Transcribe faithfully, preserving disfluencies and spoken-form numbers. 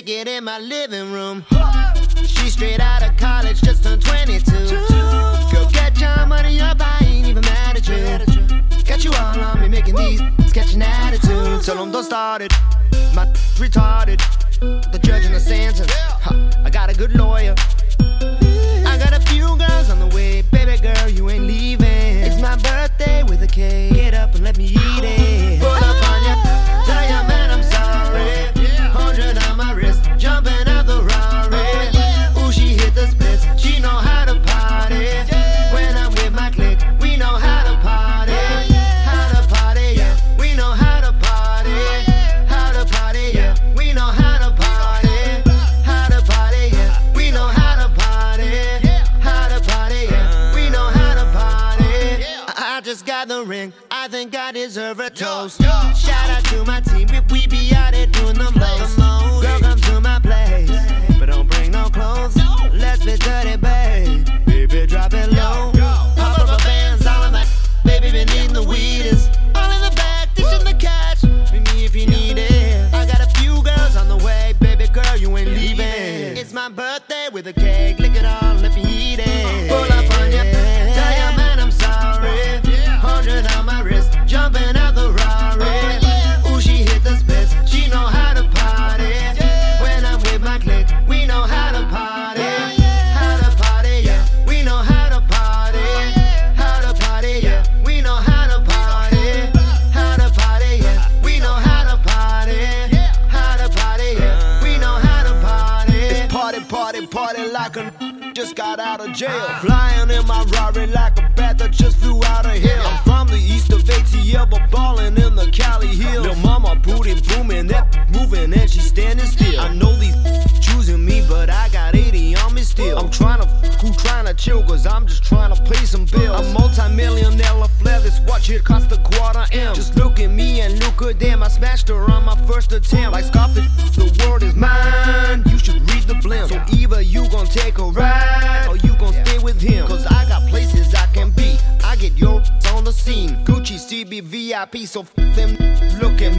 naked in my living room. She straight out of college, just turned twenty-two. Girl, get your money up, I ain't even mad at you. Got you all on me, making these sketching attitudes. Tell them don't start it, my retarded. The judge and the sentence, huh, I got a good lawyer. I got a few girls on the way, baby girl, you ain't leaving. It's my birthday with a cake, get up and let me eat it. Pull up on ya, tell ya man I'm sorry. Hundred on my wrist, jumping out the Rari. Ooh, she hit the splits, she know how to party. When I'm with my clique, we know how to party. How to party, yeah, we know how to party. How to party, yeah, we know how to party. How to party, yeah, we know how to party. How to party, yeah, we know how to party. I just got the ring, I think I deserve a toast. Shout out to my team, if we be out here doing the most. Girl, come to my place, but don't bring no clothes. Let's be dirty, babe. Baby, drop it low. Pop up a bands, all of that. Baby, been eating the weedest. All in the back, dishing the cash. Meet me if you need it. I got a few girls on the way, baby girl, you ain't leaving. It's my birthday with a cake, lick it all, let me eat it. Pull up on ya, tell ya man I'm sorry. Hundred on my wrist, jumping out the Rari. Ooh, she hit the splits, she know how to party. When I'm with my clique, we know how to party. How to party, yeah, we know how to party. How to party, yeah, we know how to party. How to party, yeah, we know how to party. How to party, yeah, we know how to party. It's party, party, party like a just got out of jail. Flying in my Rari like a bat that just flew out of hell. I'm from the east of A T L, but ballin' in the Cali Hills. Lil' mama booty booming, that moving and she standing still. I know these choosing me, but I got eighty on me still. I'm trying to f who trying to chill, cause I'm just trying to pay some bills. I'm multi-millionaire, LaFleur, this watch here cost a quarter M. Just look at me and look good, damn, I smashed her on my first attempt. Like Scarface, the world is mine, you should read the blimp. So either you gon' take a ride, or you gon' stay with him. Cause I got places I can be, I get your on the scene. Gucci, C B, V I P, so f them, look at